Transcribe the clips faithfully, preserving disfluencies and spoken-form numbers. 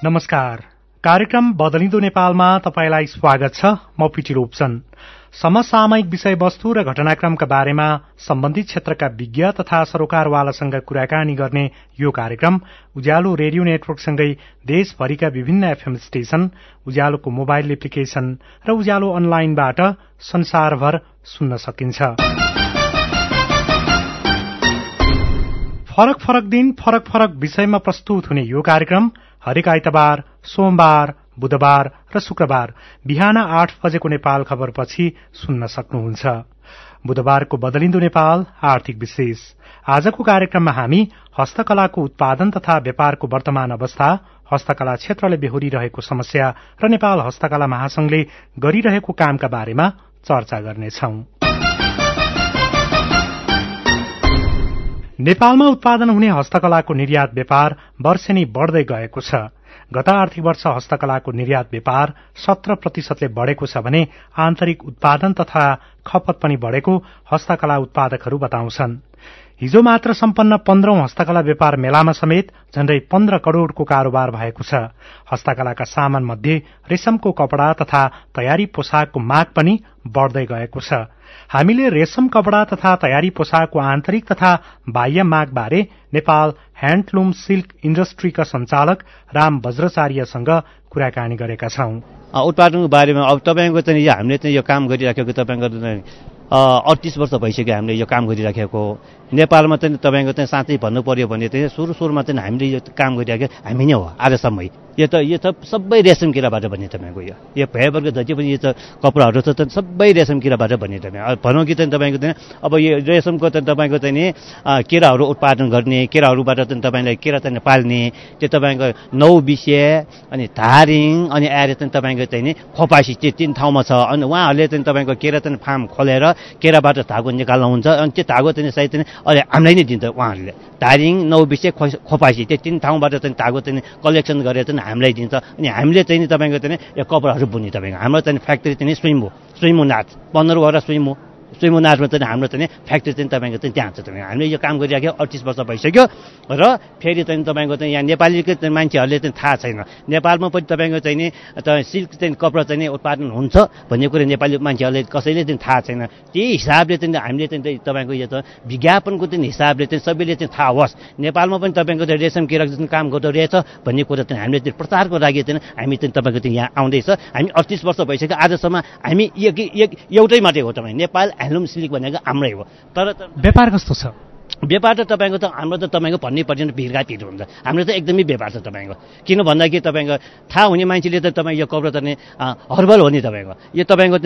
नमस्कार। कार्यक्रम बदलिँदो नेपालमा तपाईलाई स्वागत छ। म पिटी रोप्सन। समसामयिक विषयवस्तु र घटनाक्रमका बारेमा सम्बन्धित क्षेत्रका विज्ञ तथा सरोकारवालासँग कुराकानी गर्ने यो कार्यक्रम उज्यालो रेडियो नेटवर्कसँगै देशभरिका विभिन्न एफएम स्टेशन, उज्यालोको मोबाइल एप्लिकेशन र उज्यालो अनलाइनबाट संसारभर सुन्न सकिन्छ। फरक फरक दिन फरक फरक विषयमा प्रस्तुत हुने यो कार्यक्रम हरेक आइतबार, सोमबार, बुधबार र शुक्रबार बिहान आठ बजेको नेपाल खबरपछि सुन्न सक्नुहुन्छ। बुधबारको बदलिँदो नेपाल आर्थिक विशेष। आजको कार्यक्रममा हामी हस्तकलाको उत्पादन तथा व्यापारको वर्तमान अवस्था, हस्तकला क्षेत्रले बेहोरिरहेको समस्या र नेपाल हस्तकला महासंघले गरिरहेको कामका बारेमा चर्चा गर्नेछौं। नेपालमा उत्पादन हुने हस्तकलाको निर्यात व्यापार वर्षेनी बढ़दै गएको छ। गत आर्थिक वर्ष हस्तकलाको निर्यात व्यापार सत्र प्रतिशतले बढ़ेको छ भने आन्तरिक उत्पादन तथा खपत पनि बढ़ेको हस्तकला उत्पादकहरू बताउँछन्। हिजो मात्र सम्पन्न पन्ध्रौं हस्तकला व्यापार मेलामा समेत झण्डै पन्ध्र करोड़को कारोबार भएको छ। हस्तकलाका सामान मध्ये रेशमको कपड़ा तथा तयारी पोसाकको माग पनि बढ़दै गएको छ। हामीले रेशम कपड़ा तथा तयारी पोसाकको आन्तरिक तथा बाह्य माग बारे नेपाल ह्याण्डलूम सिल्क इण्डस्ट्रीका संचालक राम वज्राचार्यसँग कुराकानी गरेका छौं। उत्पादनको बारेमा अब तपाईको चाहिँ यो हामीले चाहिँ यो काम गरिराखेको तपाईको अडतीस वर्ष भइसक्यो हामीले यो काम गरिराखेको। नेपालमा चाहिँ तपाईको चाहिँ साँच्चै भन्नु पर्यो भने चाहिँ सुरु सुरुमा चाहिँ हामीले यो काम गरिराखेको हामी नै हो आजसम्म। यो त यो त सबै रेशम किराबाट बन्ने तपाईँको यो यो भएबरको जति पनि यो कपडाहरू छ सबै रेशम किराबाट बन्ने तपाईँ भनौँ कि चाहिँ तपाईँको चाहिँ अब यो रेशमको चाहिँ तपाईँको चाहिँ नि केराहरू उत्पादन गर्ने, केराहरूबाट चाहिँ तपाईँलाई केरा चाहिँ पाल्ने, त्यो तपाईँको नौ विषय अनि धारिङ अनि आएर चाहिँ तपाईँको चाहिँ नि खोपासी त्यो तीन ठाउँमा छ। अनि उहाँहरूले चाहिँ तपाईँको केरा चाहिँ फार्म खोलेर केराबाट धागो निकाल्नुहुन्छ अनि त्यो धागो चाहिँ सायद चाहिँ अहिले हामीलाई नै दिन्छ। उहाँहरूले धारिङ नौ विषय खोपासी त्यो तीन ठाउँबाट चाहिँ धागो चाहिँ कलेक्सन गरेर चाहिँ हामीलाई दिन्छ। अनि हामीले चाहिँ नि तपाईँको चाहिँ यो कपडाहरू बुन्ने तपाईँको हाम्रो चाहिँ फ्याक्ट्री चाहिँ स्विमो स्विमो नाच पन्ध्रवटा स्विमो स्विमो नाचमा चाहिँ हाम्रो चाहिँ फ्याक्ट्री चाहिँ तपाईँको चाहिँ त्यहाँ छ। तपाईँ हामीले यो काम गरिराख्यो अडतिस वर्ष भइसक्यो र फेरि चाहिँ तपाईँको चाहिँ यहाँ नेपालीको चाहिँ मान्छेहरूले चाहिँ थाहा छैन। नेपालमा पनि तपाईँको चाहिँ नि सिल्क चाहिँ कपडा चाहिँ उत्पादन हुन्छ भन्ने कुरो नेपाली मान्छेहरूले कसैले चाहिँ थाहा छैन। त्यही हिसाबले चाहिँ हामीले चाहिँ तपाईँको यो त विज्ञापनको चाहिँ हिसाबले चाहिँ सबैले चाहिँ थाहा होस् नेपालमा पनि तपाईँको चाहिँ रेशम किराको चाहिँ काम गर्दो रहेछ भन्ने कुरो चाहिँ हामीले चाहिँ प्रचारको लागि चाहिँ हामी चाहिँ तपाईँको चाहिँ यहाँ आउँदैछ। हामी अडतिस वर्ष भइसक्यो आजसम्म हामी एउटै मात्रै हो तपाईँ नेपाल ह्यान्डलुम सिल्क भनेको हाम्रै हो। तर व्यापार कस्तो छ? व्यापार त तपाईँको त हाम्रो त तपाईँको भन्नै पर्दैन भिडघाटहरू हुन्छ। हाम्रो त एकदमै व्यापार छ तपाईँको। किन भन्दाखेरि तपाईँको थाहा हुने मान्छेले त तपाईँ यो कपडा चाहिँ हर्बल हो नि तपाईँको। यो तपाईँको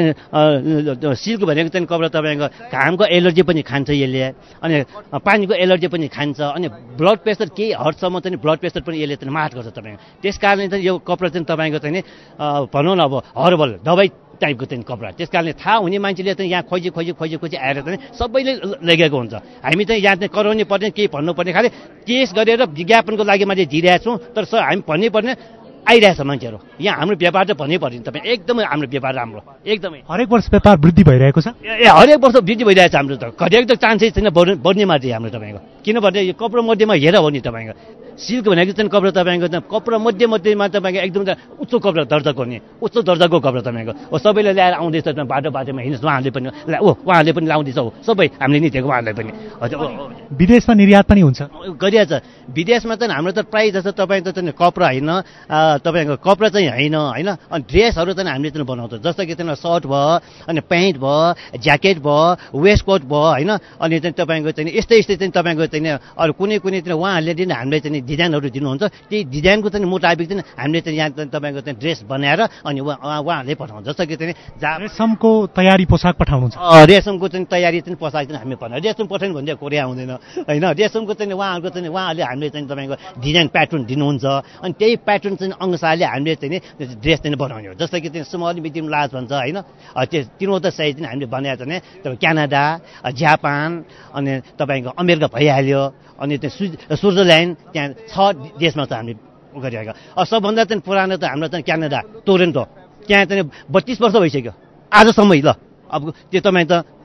चाहिँ सिल्क भनेको चाहिँ कपडा तपाईँको घामको एलर्जी पनि खान्छ यसले अनि पानीको एलर्जी पनि खान्छ अनि ब्लड प्रेसर केही हदसम्म चाहिँ ब्लड प्रेसर पनि यसले चाहिँ मार्ट गर्छ तपाईँको। त्यस कारणले चाहिँ यो कपडा चाहिँ तपाईँको चाहिँ भनौँ न अब हर्बल दबाई टाइपको चाहिँ कपडा। त्यस कारणले थाहा हुने मान्छेले चाहिँ यहाँ खोजी खोजी खोजी खोजी आएर चाहिँ सबैले लगेको हुन्छ। हामी चाहिँ यहाँ चाहिँ कराउनु पर्ने केही भन्नुपर्ने खालि केस गरेर विज्ञापनको लागि मैले दिइरहेको छौँ। तर सर हामी भन्नै पर्ने आइरहेछ मान्छेहरू यहाँ हाम्रो व्यापार त भन्नै पर्दैन तपाईँ एकदमै हाम्रो व्यापार राम्रो एकदमै। हरेक वर्ष व्यापार वृद्धि भइरहेको छ। ए हरेक वर्ष वृद्धि भइरहेछ हाम्रो त घटेको त चान्सै छैन बढ्ने मात्रै हाम्रो तपाईँको। किनभने यो कपडा मध्येमा हेर हो नि तपाईँको सिल्क भनेको चाहिँ कपडा तपाईँको कपडा मध्ये मध्येमा तपाईँको एकदम उच्च कपडा दर्जाको नि उच्च दर्जाको कपडा तपाईँको हो। सबैले ल्याएर आउँदैछ बाटो बाटोमा हिँड्नुहोस् उहाँहरूले पनि ओ उहाँहरूले पनि लाउँदैछ हो सबै हामीले नि दिएको उहाँहरूलाई पनि। हजुर विदेशमा निर्यात पनि हुन्छ गरिरहेछ। विदेशमा चाहिँ हाम्रो त प्रायः जस्तो तपाईँको चाहिँ कपडा होइन तपाईँको कपडा चाहिँ होइन होइन अनि ड्रेसहरू चाहिँ हामीले चाहिँ बनाउँछ। जस्तो कि चाहिँ सर्ट भयो अनि प्यान्ट भयो ज्याकेट भयो वेस्ट कोट भयो होइन अनि चाहिँ तपाईँको चाहिँ यस्तै यस्तै चाहिँ तपाईँको चाहिँ अरू कुनै कुनै चाहिँ उहाँहरूले चाहिँ हामीलाई चाहिँ डिजाइनहरू दिनुहुन्छ। त्यही डिजाइनको चाहिँ मुताबिक चाहिँ हामीले चाहिँ यहाँ तपाईँको चाहिँ ड्रेस बनाएर अनि उहाँहरूले पठाउँछ। जस्तो कि चाहिँ रेशमको तयारी पोसाक पठाउनुहुन्छ। रेशमको चाहिँ तयारी चाहिँ पोसाक चाहिँ हामी पठाउँछ। रेशम पठाउनु भने कोरिया आउँदैन होइन। रेशमको चाहिँ उहाँहरूको चाहिँ उहाँहरूले हामीले चाहिँ तपाईँको डिजाइन प्याटर्न दिनुहुन्छ अनि त्यही प्याटर्न चाहिँ अनुसारले हामीले चाहिँ ड्रेस चाहिँ बनाउने हो। जस्तो कि चाहिँ स्मल मिडियम लार्ज भन्छ होइन त्यो तिनवटा साइज चाहिँ हामीले बनाएको छ भने तपाईँ क्यानाडा जापान अनि तपाईँको अमेरिका भइहाल्यो अनि त्यो स्विजरल्यान्ड त्यहाँ छ देशमा चाहिँ हामीले गरिरहेको। अब सबभन्दा चाहिँ पुरानो त हाम्रो चाहिँ क्यानाडा टोरेन्टो त्यहाँ चाहिँ बत्तिस वर्ष भइसक्यो आजसम्म ल। अब त्यो तपाईँ त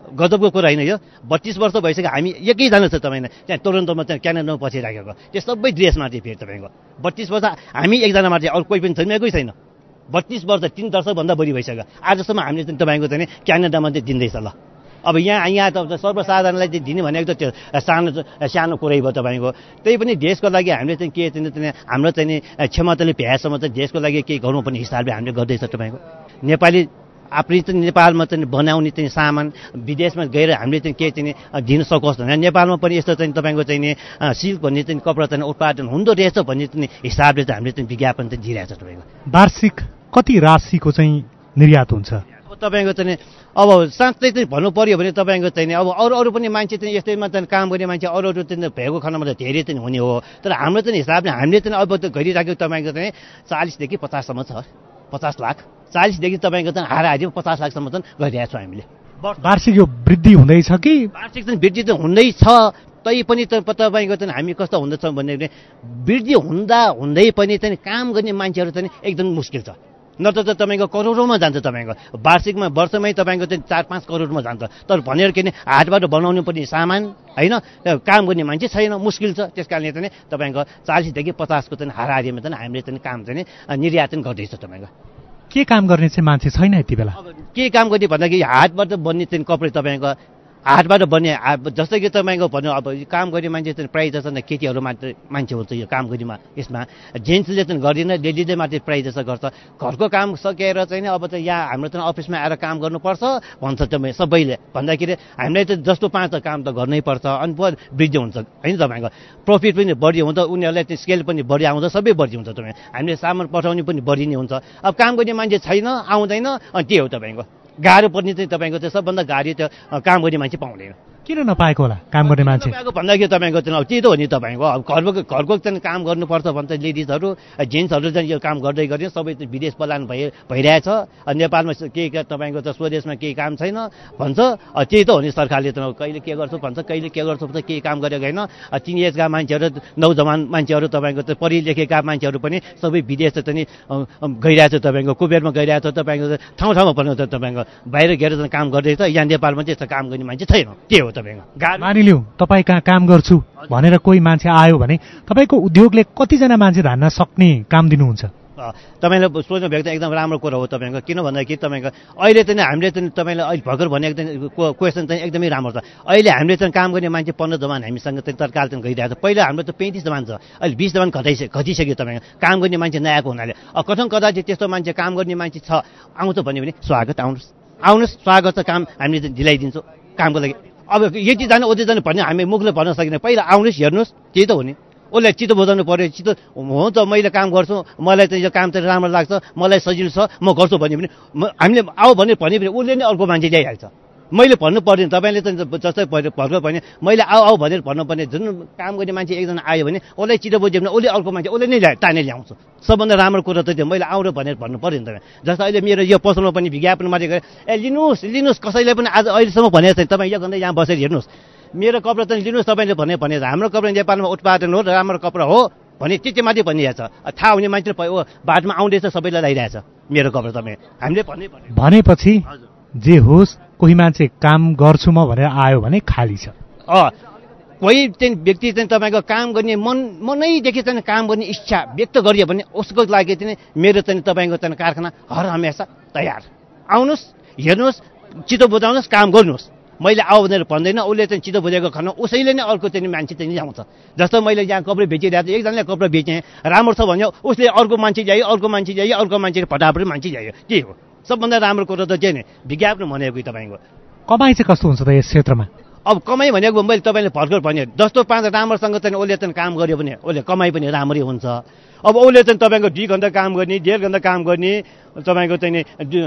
गजबको कुरा होइन यो। बत्तीस वर्ष भइसक्यो हामी एकैजना छ तपाईँले त्यहाँ टोरन्टोमा चाहिँ क्यानाडामा पछि राखेको त्यो सबै देशमा चाहिँ फेरि तपाईँको बत्तीस वर्ष हामी एकजना मात्रै अरू कोही पनि छैन एकै छैन। बत्तीस वर्ष तिन दशकभन्दा बढी भइसक्यो आजसम्म हामीले चाहिँ तपाईँको चाहिँ क्यानाडामा चाहिँ दिँदैछ ल। अब यहाँ यहाँ त सर्वसाधारणलाई चाहिँ दिने भनेको त त्यो सानो सानो कुरै भयो तपाईँको। त्यही पनि देशको लागि हामीले चाहिँ के चाहिँ हाम्रो चाहिँ क्षमताले भ्याएसम्म चाहिँ देशको लागि केही गर्नुपर्ने हिसाबले हामीले गर्दैछ तपाईँको। नेपाली आफूले चाहिँ नेपालमा चाहिँ बनाउने चाहिँ सामान विदेशमा गएर हामीले चाहिँ के चाहिँ दिन सकोस् भने नेपालमा पनि यस्तो चाहिँ तपाईँको चाहिँ सिल्क भन्ने चाहिँ कपडा चाहिँ उत्पादन हुँदो रहेछ भन्ने चाहिँ हिसाबले चाहिँ हामीले चाहिँ विज्ञापन चाहिँ दिइरहेछ तपाईँको। वार्षिक कति राशिको चाहिँ निर्यात हुन्छ? अब तपाईँको चाहिँ अब साँच्चै चाहिँ भन्नु पर्यो भने तपाईँको चाहिँ अब अरू अरू पनि मान्छे चाहिँ यस्तैमा चाहिँ काम गर्ने मान्छे अरू अरू चाहिँ भएको खण्डमा त धेरै चाहिँ हुने हो। तर हाम्रो चाहिँ हिसाबले हामीले चाहिँ अब त गरिराखेको तपाईँको चाहिँ चालिसदेखि पचाससम्म छ। पचास लाख चालिसदेखि तपाईँको चाहिँ हाराहारी पचास लाखसम्म चाहिँ गरिरहेको छौँ हामीले। वार्षिक यो वृद्धि हुँदैछ कि? वार्षिक चाहिँ वृद्धि चाहिँ हुँदैछ तै पनि तपाईँको चाहिँ हामी कस्तो हुँदैछौँ भने वृद्धि हुँदा हुँदै पनि चाहिँ काम गर्ने मान्छेहरू चाहिँ एकदम मुस्किल छ। नत्र त तपाईँको करोडौँमा जान्छ तपाईँको वार्षिकमा वर्षमै तपाईँको चाहिँ चार पाँच करोडमा जान्छ। तर भनेर के भने हातबाट बनाउनु पर्ने सामान होइन काम गर्ने मान्छे छैन मुस्किल छ। त्यस कारणले चाहिँ तपाईँको चालिसदेखि पचासको चाहिँ हाराहारीमा चाहिँ हामीले चाहिँ काम चाहिँ निर्यात चाहिँ गर्दैछ तपाईँको। के काम गर्ने चाहिँ मान्छे छैन यति बेला? अब के काम गर्ने भन्दाखेरि हातबाट बन्ने चाहिँ कपडा तपाईँको हातबाट बन्ने जस्तै कि तपाईँको भन्नु अब काम गर्ने मान्छे चाहिँ प्रायः जस्तो केटीहरू मात्र मान्छे हुन्छ यो काम गर्नेमा। यसमा जेन्ट्सले चाहिँ गर्दैन लेडिजले मात्रै प्रायः जस्तो गर्छ। घरको काम सकेर चाहिँ अब चाहिँ यहाँ हाम्रो चाहिँ अफिसमा आएर काम गर्नुपर्छ भन्छ तपाईँ सबैले भन्दाखेरि हामीलाई त जस्तो पाँच काम त गर्नै पर्छ अनि वृद्धि हुन्छ होइन तपाईँको प्रफिट पनि बढी हुन्छ उनीहरूलाई चाहिँ स्केल पनि बढी आउँछ सबै बढी हुन्छ तपाईँ हामीले सामान पठाउने पनि बढी नै हुन्छ। अब काम गर्ने मान्छे छैन आउँदैन अनि त्यही हो तपाईँको गाह्रो पर्ने चाहिँ तपाईँको चाहिँ सबभन्दा गाह्रो त्यो काम गर्ने मान्छे पाउँदैन। किन नपाएको होला काम गर्ने मान्छे? भन्दाखेरि तपाईँको चाहिँ अब त्यही त हो नि तपाईँको अब घरको घरको चाहिँ काम गर्नुपर्छ भन्छ लेडिजहरू जेन्ट्सहरू चाहिँ यो काम गर्दै गर्दै सबै विदेश पलायन भइ भइरहेछ। नेपालमा केही तपाईँको त स्वदेशमा केही काम छैन भन्छ त्यही त हो नि सरकारले त कहिले के गर्छु भन्छ कहिले के गर्छु भन्छ केही काम गरेको होइन। तिन एजका मान्छेहरू नौजवान मान्छेहरू तपाईँको त पढि लेखेका मान्छेहरू पनि सबै विदेश चाहिँ गइरहेछ तपाईँको कुबेरमा गइरहेछ तपाईँको ठाउँ ठाउँमा पनि तपाईँको बाहिर गएर काम गर्दैछ। यहाँ नेपालमा चाहिँ यस्तो काम गर्ने मान्छे छैन त्यही हो। मानिलिउँ तपाईँ कहाँ काम गर्छु भनेर कोही मान्छे आयो भने तपाईँको उद्योगले कतिजना मान्छे धान्न सक्ने काम दिनुहुन्छ? तपाईँले सोच्नु भएको एकदम राम्रो कुरा हो तपाईँको। किन भन्दाखेरि तपाईँको अहिले चाहिँ हामीले चाहिँ तपाईँले अहिले भर्खर भनेको चाहिँ क्वेसन चाहिँ एकदमै राम्रो छ। अहिले हामीले चाहिँ काम गर्ने मान्छे पन्ध्र जवान हामीसँग चाहिँ तत्काल चाहिँ गइरहेको छ। पहिला हाम्रो त पैँतिस जवान छ अहिले बिस जवान घटाइसक्यो घटिसक्यो तपाईँको काम गर्ने मान्छे नआएको हुनाले। कथन कदा चाहिँ त्यस्तो मान्छे काम गर्ने मान्छे छ आउँछ भन्यो भने स्वागत आउनुहोस् आउनुहोस् स्वागत छ काम हामीले दिलाइदिन्छौँ कामको लागि। अब यति जानु उति जानु भन्ने हामी मुखले भन्न सकिने पहिला आउनुहोस् हेर्नुहोस् त्यही त हो नि। उसलाई चित्त बुझाउनु पऱ्यो चित्त हो त मैले काम गर्छु मलाई चाहिँ यो काम चाहिँ राम्रो लाग्छ मलाई सजिलो छ म गर्छु भन्यो भने हामीले आऊ भने भन्यो भने उसले नै अर्को मान्छे ल्याइहाल्छ। मैले भन्नु पर्दैन तपाईँले त जस्तै भर्खर भने मैले आऊ आऊ भनेर भन्नुपर्ने जुन काम गर्ने मान्छे एकजना आयो भने उसलाई चित्त बुझ्यो भने उसले अर्को मान्छे उसले नै ल्याए ताने ल्याउँछ। सबभन्दा राम्रो कुरा त त्यो मैले आउँ भनेर भन्नु पऱ्यो नि तपाईँ। जस्तो अहिले मेरो यो पसलमा पनि विज्ञापन मात्रै गरेँ ए लिनुहोस् लिनुहोस् कसैले पनि आज अहिलेसम्म भनेको छैन तपाईँ यो गर्दै यहाँ बसेर हेर्नुहोस् मेरो कपडा चाहिँ लिनुहोस् तपाईँले भने भने हाम्रो कपडा नेपालमा उत्पादन हो राम्रो कपडा हो भने त्यति मात्रै भनिरहेछ। थाहा हुने मान्छे बाटोमा आउँदैछ सबैलाई ल्याइरहेछ मेरो कपडा तपाईँ हामीले भन्नै पर्ने भनेपछि जे होस् कोही मान्छे काम गर्छु म भनेर आयो भने खाली छ। अँ कोही चाहिँ व्यक्ति चाहिँ तपाईँको काम गर्ने मन मनैदेखि चाहिँ काम गर्ने इच्छा व्यक्त गरियो भने उसको लागि चाहिँ मेरो चाहिँ तपाईँको चाहिँ कारखाना हर हमेसा तयार। आउनुहोस् हेर्नुहोस् चित्त बुझाउनुहोस् काम गर्नुहोस्। मैले आऊ भनेर भन्दैन उसले चाहिँ चित्त बुझेको खण्ड उसैले नै अर्को चाहिँ मान्छे चाहिँ ल्याउँछ। जस्तो मैले यहाँ कपडा बेचिरहेको छु एकजनाले कपडा बेचेँ राम्रो छ भन्यो उसले अर्को मान्छे ल्यायो अर्को मान्छे ल्यायो अर्को मान्छे फटाफट मान्छे ल्यायो के हो सबभन्दा राम्रो कुरो त चाहिँ नि विज्ञापन भनेको तपाईँको। कमाइ चाहिँ कस्तो हुन्छ त यस क्षेत्रमा? अब कमाइ भनेको मैले तपाईँले भर्खर भने जस्तो पाँच राम्रोसँग चाहिँ उसले चाहिँ काम गर्यो भने उसले कमाइ पनि राम्रै हुन्छ। अब उसले चाहिँ तपाईँको दुई घन्टा काम गर्ने डेढ घन्टा काम गर्ने तपाईँको चाहिँ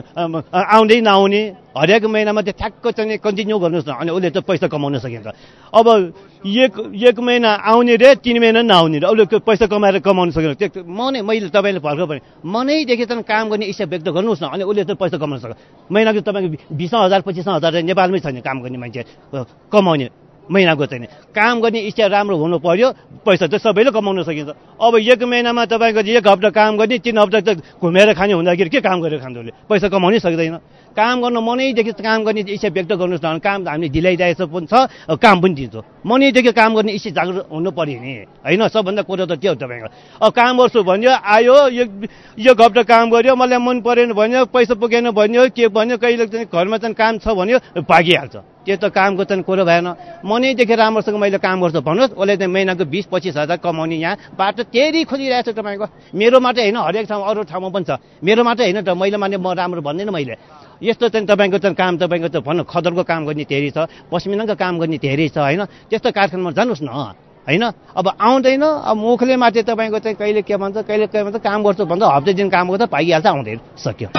आउँदै नआउने हरेक महिनामा त्यो ठ्याक्क चाहिँ कन्टिन्यू गर्नुहोस् न अनि उसले चाहिँ पैसा कमाउन सकिन्छ। अब एक एक महिना आउने रे तिन महिना नआउने रे उसले पैसा कमाएर कमाउन सकिन्छ। त्यो मनै मैले तपाईँले भर्खर भने मनैदेखि चाहिँ काम गर्ने इच्छा व्यक्त गर्नुहोस् न अनि उसले चाहिँ पैसा कमाउन सक्छ। महिनाको तपाईँको बिस हजार पच्चिस हजार नेपालमै छैन काम गर्ने मान्छे कमाउने महिनाको चाहिँ काम गर्ने इच्छा राम्रो हुनु पर्यो, पैसा चाहिँ सबैले कमाउन सकिन्छ। अब एक महिनामा तपाईँको एक हप्ता काम गर्ने, तिन हप्ता त घुमेर खाने हुँदाखेरि के काम गरेर खान्छौँ, पैसा कमाउनै सक्दैन। काम गर्न मनैदेखि काम गर्ने इच्छा व्यक्त गर्नुहोस् न, काम हामीले ढिलाइरहेको पनि छ, काम पनि दिन्छौँ। मनैदेखि काम गर्ने इच्छा जागरुक हुनु पर्यो नि, होइन? सबभन्दा कुरो त त्यो हो तपाईँको। अब काम गर्छु भन्यो, आयो एक हप्ता काम गर्यो, मलाई मन परेन भन्यो, पैसा पुगेन भन्यो, के भन्यो, कहिले चाहिँ घरमा चाहिँ काम छ भन्यो, भागिहाल्छ। त्यो त कामको चाहिँ कुरो भएन। मनैदेखि राम्रोसँग मैले काम गर्छु भन्नुहोस्, उसले चाहिँ महिनाको बिस पच्चिस हजार कमाउने यहाँ बाटो तेरी खोजिरहेको छ तपाईँको। मेरो मात्रै होइन, हरेक ठाउँ अरू ठाउँमा पनि छ। मेरो मात्रै होइन त, मैले माने म राम्रो भन्दैन मैले। यस्तो चाहिँ तपाईँको चाहिँ काम तपाईँको त भन्नु खदरको काम गर्ने धेरै छ, पश्मिनाको काम गर्ने धेरै छ, होइन? त्यस्तो कारखानामा जानुहोस् न, होइन? अब आउँदैन, अब मुखले मात्रै तपाईँको चाहिँ कहिले के भन्छ, कहिले के भन्छ, काम गर्छु भन्दा हप्ता दिन काम गर्दा पाइहाल्छ, आउँदैन, सक्यो।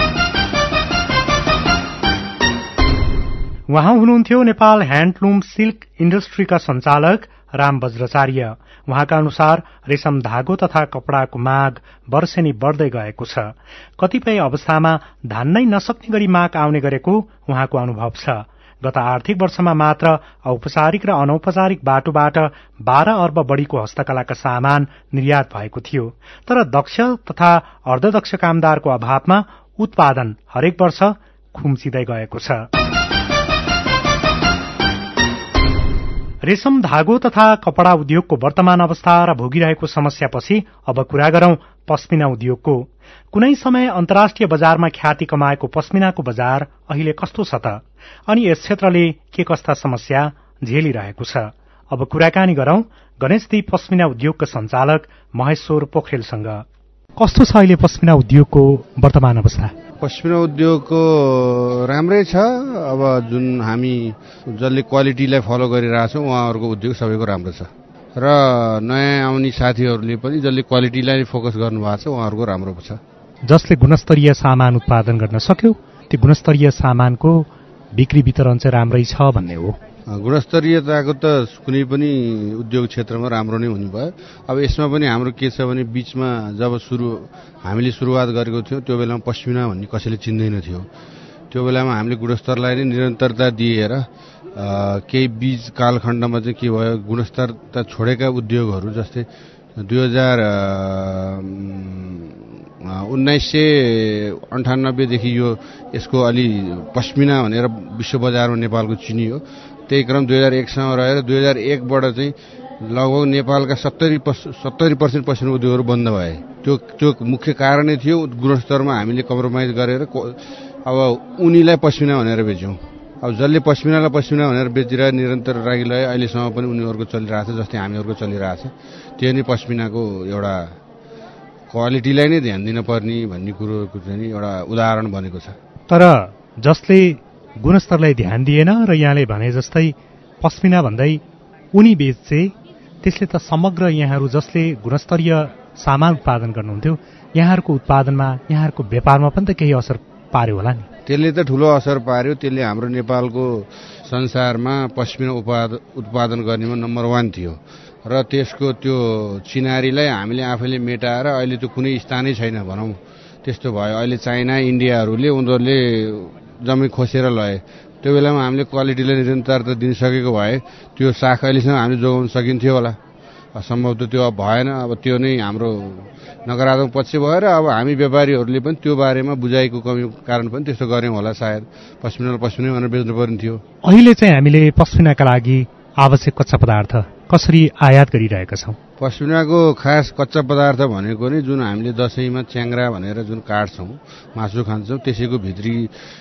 उहाँ हुनुहुन्थ्यो नेपाल ह्यान्डलुम सिल्क इन्डस्ट्रीका सञ्चालक राम बज्राचार्य। उहाँका अनुसार रेशम धागो तथा कपडाको माग वर्षेनी बढ्दै गएको छ। कतिपय अवस्थामा धान्नै नसक्ने गरी माग आउने गरेको उहाँको अनुभव छ। गत आर्थिक वर्षमा मात्र औपचारिक र अनौपचारिक बाटोबाट बाह्र अर्ब बढ़ीको हस्तकलाका सामान निर्यात भएको थियो। तर दक्ष तथा अर्धदक्ष कामदारको अभावमा उत्पादन हरेक वर्ष खुम्चिँदै गएको छ। रेशम धागो तथा कपड़ा उद्योगको वर्तमान अवस्था र भोगिरहेको समस्यापछि अब कुरा गरौं पश्मिना उद्योगको। कुनै समय अन्तर्राष्ट्रिय बजारमा ख्याति कमाएको पश्मिनाको बजार अहिले कस्तो छ त? अनि यस क्षेत्रले के कस्ता समस्या झेलिरहेको छ? अब कुराकानी गरौं गणेशदीप पश्मिना उद्योगका सञ्चालक महेश्वर पोखरेलसँग। कस्तो छ अहिले पश्मिना उद्योगको वर्तमान अवस्था? पश्मिना उद्योगको राम्रै छ। अब जुन हामी जसले क्वालिटीलाई फलो गरिरहेछौँ उहाँहरूको उद्योग सबैको राम्रो छ र नयाँ आउने साथीहरूले पनि जसले क्वालिटीलाई फोकस गर्नुभएको छ उहाँहरूको राम्रो छ। जसले गुणस्तरीय सामान उत्पादन गर्न सक्यो त्यो गुणस्तरीय सामानको बिक्री वितरण चाहिँ राम्रै छ भन्ने हो। गुणस्तरीयताको त कुनै पनि उद्योग क्षेत्रमा राम्रो नै हुने भयो। अब यसमा पनि हाम्रो के छ भने बीचमा जब सुरु हामीले सुरुवात गरेको थियौँ त्यो बेलामा पश्मिना भन्ने कसैले चिन्दैन थियो। त्यो बेलामा हामीले गुणस्तरलाई नै निरन्तरता दिएर केही बीच कालखण्डमा चाहिँ के भयो, गुणस्तरता छोडेका उद्योगहरू जस्तै दुई हजार उन्नाइस सय अन्ठानब्बेदेखि यो यसको अलि पश्मिना भनेर विश्व बजारमा नेपालको चिनियो। त्यही क्रम दुई हजार एकसम्म रहेर दुई हजार एकबाट चाहिँ लगभग नेपालका सत्तरी सत्तरी पर्सेन्ट पश्मिना उद्योगहरू बन्द भए। त्यो त्यो मुख्य कारणै थियो गुणस्तरमा हामीले कम्प्रोमाइज गरेर अब उनीलाई पश्मिना भनेर बेच्यौँ। अब जसले पश्मिनालाई पश्मिना भनेर बेचिरहे निरन्तर राखिरहे अहिलेसम्म पनि उनीहरूको चलिरहेछ, जस्तै हामीहरूको चलिरहेछ। त्यो नै पश्मिनाको एउटा क्वालिटीलाई नै ध्यान दिन पर्ने भन्ने कुरोको चाहिँ एउटा उदाहरण बनेको छ। तर जसले गुणस्तरलाई ध्यान दिएन र यहाँले भने जस्तै पश्मिना भन्दै उनी बेच्चे, त्यसले त समग्र यहाँहरू जसले गुणस्तरीय सामान उत्पादन गर्नुहुन्थ्यो यहाँहरूको उत्पादनमा यहाँहरूको व्यापारमा पनि त केही असर पार्यो होला नि? त्यसले त ठुलो असर पार्यो। त्यसले हाम्रो नेपालको संसारमा पश्मिना उत्पादन गर्नेमा नम्बर वान थियो र त्यसको त्यो चिनारीलाई हामीले आफैले मेटाएर अहिले त्यो कुनै स्थानै छैन भनौँ, त्यस्तो भयो। अहिले चाइना इन्डियाहरूले उनीहरूले जम्मै खोसेर लए। त्यो बेलामा हामीले क्वालिटीलाई निरन्तरता दिन सकेको भए त्यो साख अहिलेसम्म हामीले जोगाउन सकिन्थ्यो होला। सम्भव त त्यो अब भएन। अब त्यो नै हाम्रो नकारात्मक पक्ष भयो र अब हामी व्यापारीहरूले पनि त्यो बारेमा बुझाइको कमी कारण पनि त्यस्तो गऱ्यौँ होला सायद। पश्मिना पश्मिना भनेर बेच्नु पर्ने थियो। अहिले चाहिँ हामीले पश्मिनाका लागि आवश्यक कच्चा पदार्थ कसरी आयात गरिरहेका छौँ? पश्मिनाको खास कच्चा पदार्थ भनेको नै जुन हामीले दसैँमा च्याङ्रा भनेर जुन काट्छौँ, मासु खान्छौँ, त्यसैको भित्री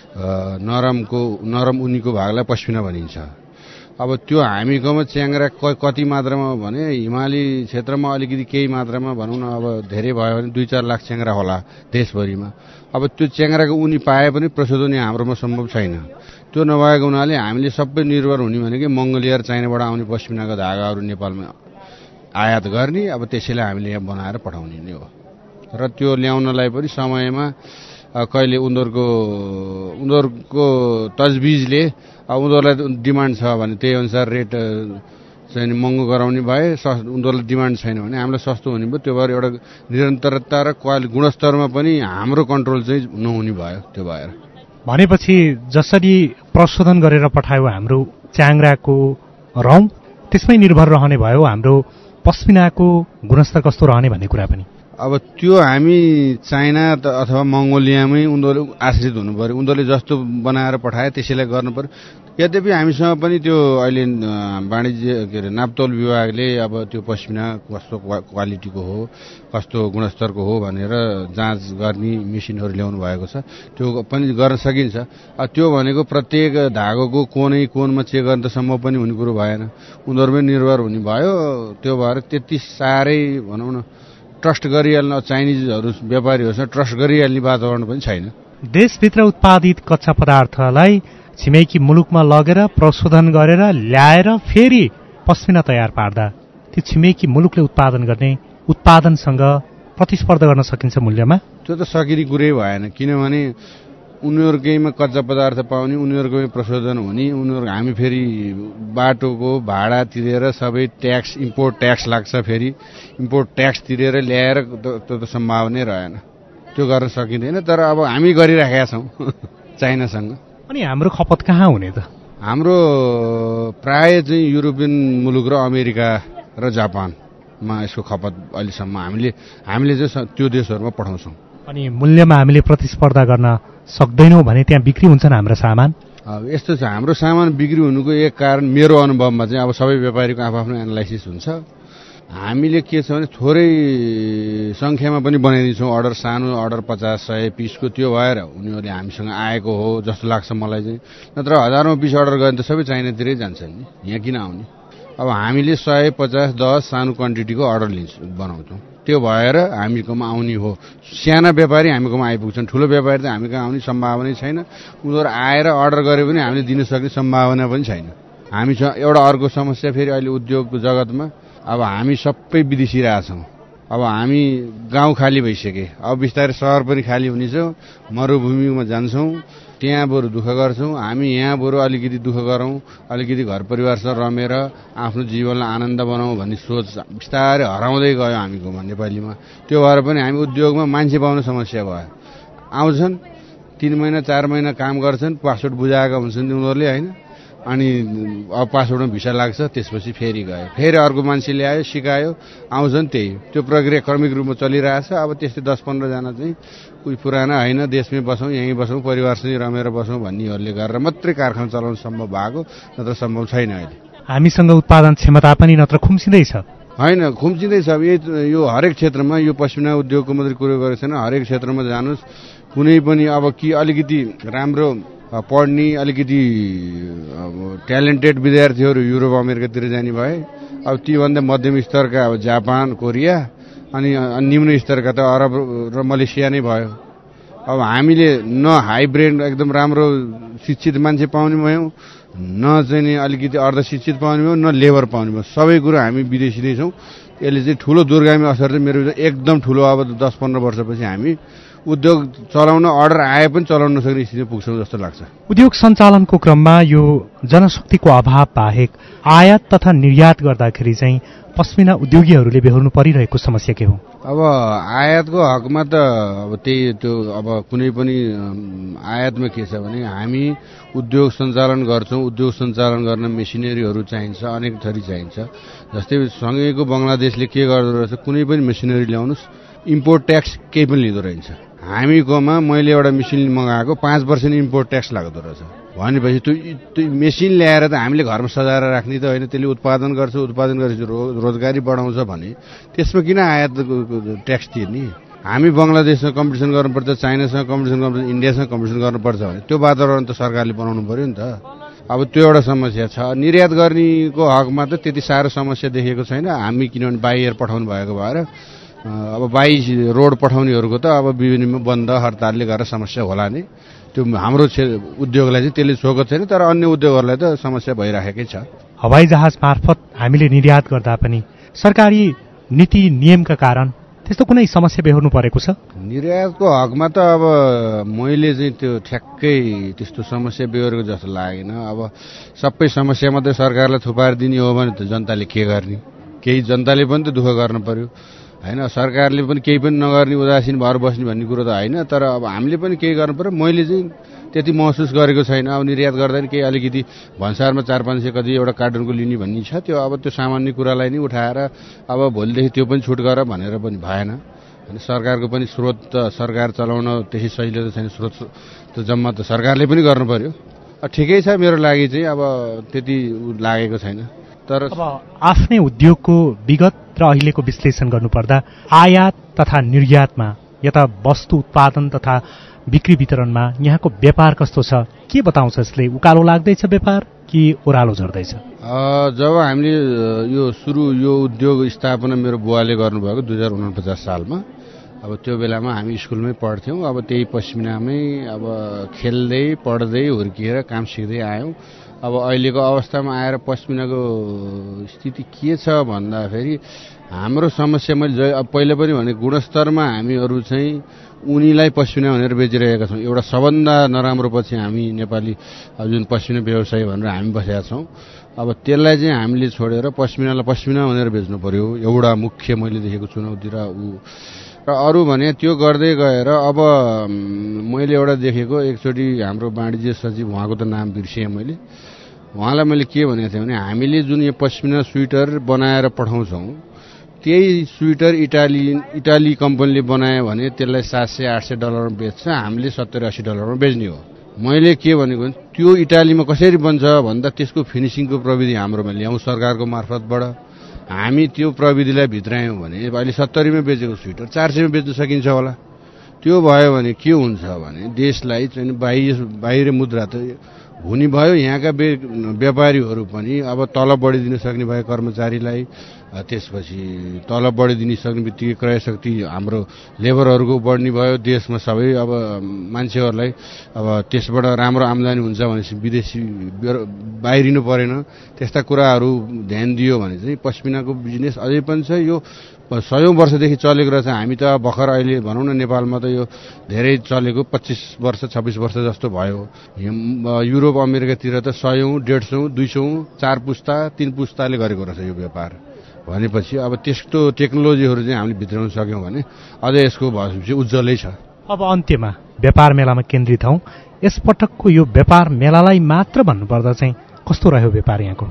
नरमको नरम उनीको भागलाई पश्मिना भनिन्छ। अब त्यो हामीकोमा च्याङ्रा कति मात्रामा भने हिमाली क्षेत्रमा अलिकति केही मात्रामा भनौँ न, अब धेरै भयो भने दुई चार लाख च्याङ्रा होला देशभरिमा। अब त्यो च्याङ्राको उनी पाए पनि प्रशोधन हाम्रोमा सम्भव छैन। त्यो नभएको हुनाले हामीले सबै निर्भर हुने भनेको मङ्गोलिया र चाइनाबाट आउने पश्मिनाको धागाहरू नेपालमा आयात गर्ने, अब त्यसैलाई हामीले यहाँ बनाएर पठाउने नै हो। र त्यो ल्याउनलाई पनि समयमा कहिले उनीहरूको उनीहरूको तजबिजले उनीहरूलाई डिमान्ड छ भने त्यही अनुसार रेट चाहिँ महँगो गराउने भए, उनीहरूलाई डिमान्ड छैन भने हामीलाई सस्तो हुने भयो। त्यो भएर एउटा निरन्तरता र क्वालिटी गुणस्तरमा पनि हाम्रो कन्ट्रोल चाहिँ नहुने भयो। त्यो भएर भनेपछि जसरी प्रशोधन गरेर पठायो हाम्रो च्याङ्राको रौँ त्यसमै निर्भर रहने भयो हाम्रो पश्मिनाको गुणस्तर कस्तो रहने भन्ने कुरा पनि। अब त्यो हामी चाइना अथवा मङ्गोलियामै उनीहरू आश्रित हुनु पर्यो। उनीहरूले जस्तो बनाएर पठाए त्यसैलाई गर्नु पर्यो। यद्यपि हामीसँग पनि त्यो अहिले वाणिज्य के अरे नापतोल विभागले अब त्यो पश्मिना कस्तो क्वालिटीको हो, कस्तो गुणस्तरको हो भनेर जाँच गर्ने मेसिनहरू ल्याउनु भएको छ। त्यो पनि गर्न सकिन्छ। त्यो भनेको प्रत्येक धागोको कोनै कोनमा चेक गर्न त सम्भव पनि हुने कुरो भएन। उनीहरूमै निर्भर हुने भयो। त्यो भएर त्यति साह्रै भनौँ न ट्रस्ट गरिहाल्न चाइनिजहरू व्यापारीहरूसँग ट्रस्ट गरिहाल्ने वातावरण पनि छैन। देशभित्र उत्पादित कच्चा पदार्थलाई छिमेकी मुलुकमा लगेर प्रशोधन गरेर ल्याएर फेरि पश्मिना तयार पार्दा त्यो छिमेकी मुलुकले उत्पादन गर्ने उत्पादनसँग प्रतिस्पर्धा गर्न सकिन्छ मूल्यमा? त्यो त सकिने कुरै भएन। किनभने उनीहरूकैमा कच्चा पदार्थ पाउने, उनीहरूकै प्रशोधन हुने, उनीहरू हामी फेरि बाटोको भाडा तिरेर सबै ट्याक्स इम्पोर्ट ट्याक्स लाग्छ। फेरि इम्पोर्ट ट्याक्स तिरेर ल्याएर त्यो त सम्भावनै रहेन। त्यो गर्न सकिँदैन। तर अब हामी गरिराखेका छौँ चाइनासँग। अनि हाम्रो खपत कहाँ हुने त? हाम्रो प्राय चाहिँ युरोपियन मुलुक र अमेरिका र जापानमा यसको खपत अहिलेसम्म हामीले हामीले चाहिँ त्यो देशहरूमा पठाउँछौँ। अनि मूल्यमा हामीले प्रतिस्पर्धा गर्न सक्दैनौँ भने त्यहाँ बिक्री हुन्छन् हाम्रा सामान? यस्तो छ, हाम्रो सामान बिक्री हुनुको एक कारण मेरो अनुभवमा चाहिँ अब सबै व्यापारीको आफ्नो एनालाइसिस हुन्छ। हामीले के छ भने थोरै सङ्ख्यामा पनि बनाइदिन्छौँ अर्डर, सानो अर्डर पचास सय पिसको। त्यो भएर उनीहरूले हामीसँग आएको हो जस्तो लाग्छ मलाई चाहिँ। नत्र हजारौँ पिस अर्डर गयो भने त सबै चाइनातिरै जान्छन् नि, यहाँ किन आउने? अब हामीले सय पचास दस सानो क्वान्टिटीको अर्डर लिन्छौँ, बनाउँछौँ। त्यो भएर हामीकोमा आउने हो। साना व्यापारी हामीकोमा आइपुग्छन्, ठुलो व्यापारी त हामी कहाँ आउने सम्भावनै छैन। उनीहरू आएर अर्डर गरे पनि हामीले दिन सक्ने सम्भावना पनि छैन। हामीसँग एउटा अर्को समस्या फेरि अहिले उद्योगको जगतमा अब हामी सबै विदेशी रहेछौँ। अब हामी गाउँ खाली भइसके, अब बिस्तारै सहर पनि खाली हुनेछ। मरुभूमिमा जान्छौँ, त्यहाँ बरु दुःख गर्छौँ। हामी यहाँ बरु अलिकति दुःख गरौँ, अलिकति घर परिवारसँग रमेर आफ्नो जीवनलाई आनन्द बनाऊ भन्ने सोच बिस्तारै हराउँदै गयो हामीकोमा नेपालीमा। त्यो भएर पनि हामी उद्योगमा मान्छे पाउन समस्या भयो। आउँछन् तीन महिना चार महिना काम गर्छन्, पासपोर्ट बुझाएका हुन्छन् उनीहरूले होइन। अनि अब पासपोर्टमा भिसा लाग्छ, त्यसपछि फेरि गयो, फेरि अर्को मान्छे ल्यायो, सिकायो, आउँछन्। त्यही त्यो प्रक्रिया क्रमिक रूपमा चलिरहेछ। अब त्यस्तै दस पन्ध्रजना चाहिँ कोही पुराना होइन, देशमै बसौँ, यहीँ बसौँ, परिवारसँग रमेर बसौँ भन्नेहरूले गरेर मात्रै कारखाना चलाउन सम्भव भएको, नत्र सम्भव छैन। अहिले हामीसँग उत्पादन क्षमता पनि नत्र खुम्सिँदैछ होइन, खुम्सिँदैछ। अब यही यो हरेक क्षेत्रमा, यो पश्मिना उद्योगको मात्रै कुरो गरेको छैन, हरेक क्षेत्रमा जानुहोस्, कुनै पनि अब कि अलिकति राम्रो पढ्ने, अलिकति ट्यालेन्टेड विद्यार्थीहरू युरोप अमेरिकातिर जाने भए। अब तीभन्दा मध्यम स्तरका अब जापान, कोरिया, अनि निम्न स्तरका त अरब र मलेसिया नै भयो। अब हामीले न हाइब्रिड एकदम राम्रो शिक्षित मान्छे पाउने भयौँ, न चाहिँ नि अलिकति अर्धशिक्षित पाउने भयौँ, न लेबर पाउने भयौँ। सबै कुरो हामी विदेशी नै छौँ। यसले चाहिँ ठुलो दूरगामी असर चाहिँ मेरो एकदम ठुलो। अब दस पन्ध्र वर्षपछि हामी उद्योग चलाउन, अर्डर आए पनि चलाउन नसक्ने स्थितिमा पुग्छौँ जस्तो लाग्छ। उद्योग सञ्चालनको क्रममा यो जनशक्तिको अभाव बाहेक आयात तथा निर्यात गर्दाखेरि चाहिँ पश्मिना उद्योगीहरूले बेहोर्नु परिरहेको समस्या के हो? अब आयातको हकमा त अब त्यही त्यो अब कुनै पनि आयातमा के छ भने हामी उद्योग सञ्चालन गर्छौँ। उद्योग सञ्चालन गर्न मेसिनरीहरू चाहिन्छ, अनेक थरी चाहिन्छ। जस्तै सँगैको बङ्गलादेशले के गर्दो रहेछ, कुनै पनि मेसिनरी ल्याउनुहोस्, इम्पोर्ट ट्याक्स केही पनि लिँदो रहेछ। हामीकोमा मैले एउटा मेसिन मगाएको पाँच पर्सेन्ट इम्पोर्ट ट्याक्स लाग्दो रहेछ। भनेपछि त्यो त्यो मेसिन ल्याएर त हामीले घरमा सजाएर राख्ने त होइन, त्यसले उत्पादन गर्छ, उत्पादन गरेपछि रो रोजगारी बढाउँछ भने त्यसमा किन आयात ट्याक्स तिर्ने? हामी बङ्गलादेशसँग कम्पिटिसन गर्नुपर्छ, चाइनासँग कम्पिटिसन गर्नुपर्छ, इन्डियासँग कम्पिटिसन गर्नुपर्छ भने त्यो वातावरण त सरकारले बनाउनु पऱ्यो नि त। अब त्यो एउटा समस्या छ। निर्यात गर्नेको हकमा त त्यति साह्रो समस्या देखेको छैन हामी, किनभने बाहिर पठाउनु भएको भएर। अब बाई रोड पठाउनेहरूको त अब विभिन्न बन्द हडतालले गरेर समस्या होला नि। त्यो हाम्रो उद्योगलाई चाहिँ त्यसले छोएको छैन, तर अन्य उद्योगहरूलाई त समस्या भइराखेकै छ। हवाई जहाज मार्फत हामीले निर्यात गर्दा पनि सरकारी नीति नियमका कारण त्यस्तो कुनै समस्या बेहोर्नु परेको छ? निर्यातको हकमा त अब मैले चाहिँ त्यो ठ्याक्कै त्यस्तो समस्या बेहोरेको जस्तो लागेन। अब सबै समस्या मात्रै सरकारलाई थुपारिदिने हो भने त जनताले के गर्ने? केही जनताले पनि त दुःख गर्नु पर्यो होइन। सरकारले पनि केही पनि नगर्ने, उदासीन भएर बस्ने भन्ने कुरो त होइन। तर अब हामीले पनि केही गर्नु पर्यो। मैले चाहिँ त्यति महसुस गरेको छैन। अब निर्यात गर्दा केही अलिकति भन्सारमा चार पाँच सय कति एउटा कार्टुनको लिने भन्ने छ, त्यो अब त्यो सामान्य कुरालाई नै उठाएर अब भोलिदेखि त्यो पनि छुट गर भनेर पनि भएन। अनि सरकारको पनि स्रोत त सरकार चलाउन त्यसै सजिलो त छैन, स्रोत त जम्मा त सरकारले पनि गर्नु पर्यो। ठिकै छ, मेरो लागि चाहिँ अब त्यति लागेको छैन। तर अब आफ्नै उद्योगको विगत र अहिलेको विश्लेषण गर्नुपर्दा आयात तथा निर्यातमा यता वस्तु उत्पादन तथा बिक्री वितरणमा यहाँको व्यापार कस्तो छ, के बताउँछ यसले? उकालो लाग्दैछ व्यापार कि ओह्रालो झर्दैछ? जब हामीले यो सुरु यो उद्योग स्थापना मेरो बुवाले गर्नुभएको दुई हजार उनपचास सालमा, अब त्यो बेलामा हामी स्कुलमै पढ्थ्यौँ। अब त्यही पश्चिनामै अब खेल्दै पढ्दै हुर्किएर काम सिक्दै आयौँ। अब अहिलेको अवस्थामा आएर पश्मिनाको स्थिति के छ भन्दाखेरि हाम्रो समस्या मैले अब पहिले पनि भने गुणस्तरमा हामीहरू चाहिँ उनीलाई पश्मिना भनेर बेचिरहेका छौँ। एउटा सबभन्दा नराम्रो पछि हामी नेपाली जुन पश्मिना व्यवसायी भनेर हामी बसेका छौँ। अब त्यसलाई चाहिँ हामीले छोडेर पश्मिनालाई पश्मिना भनेर बेच्नु पर्यो, एउटा मुख्य मैले देखेको चुनौती। र ऊ र अरू भने त्यो गर्दै गएर अब मैले एउटा देखेको, एकचोटि हाम्रो वाणिज्य सचिव, उहाँको त नाम बिर्सेँ मैले, उहाँलाई मैले के भनेको थिएँ भने हामीले जुन यो पश्मिना स्वेटर बनाएर पठाउँछौँ त्यही स्वेटर इटाली इटाली कम्पनीले बनायो भने त्यसलाई सात सय आठ सय डलरमा बेच्छ, हामीले सत्तरी अस्सी डलरमा बेच्ने हो। मैले के भनेको भने त्यो इटालीमा कसरी बन्छ भन्दा त्यसको फिनिसिङको प्रविधि हाम्रोमा ल्याउँ सरकारको मार्फतबाट, हामी त्यो प्रविधिलाई भित्रायौँ भने अहिले सत्तरीमा बेचेको स्वेटर चार सयमा बेच्न सकिन्छ होला। त्यो भयो भने के हुन्छ भने देशलाई चाहिँ बाह्य बाहिर मुद्रा त हुने भयो, यहाँका व्यापारीहरू पनि अब तलब बढिदिन सक्ने भयो कर्मचारीलाई, त्यसपछि तलब बढिदिन सक्ने बित्तिकै क्रय शक्ति हाम्रो लेबरहरूको बढ्ने भयो, देशमा सबै अब मान्छेहरूलाई अब त्यसबाट राम्रो आम्दानी हुन्छ भनेपछि विदेशी बाहिरिनु परेन। त्यस्ता कुराहरू ध्यान दियो भने चाहिँ पश्मिनाको बिजनेस अझै पनि छ, यो सयौँ वर्षदेखि चलेको रहेछ। हामी त भर्खर अहिले भनौँ न नेपालमा त यो धेरै चलेको पच्चिस वर्ष छब्बिस वर्ष जस्तो भयो। युरोप अमेरिकातिर त सयौँ डेढ सौ दुई सौ चार पुस्ता तीन पुस्ताले गरेको रहेछ यो व्यापार। भनेपछि अब त्यस्तो टेक्नोलोजीहरू चाहिँ हामीले भित्राउन सक्यौँ भने अझै यसको भविष्य उज्जवलै छ। अब अन्त्यमा व्यापार मेलामा केन्द्रित हौँ। यसपटकको यो व्यापार मेलालाई मात्र भन्नुपर्दा चाहिँ कस्तो रह्यो व्यापार यहाँको?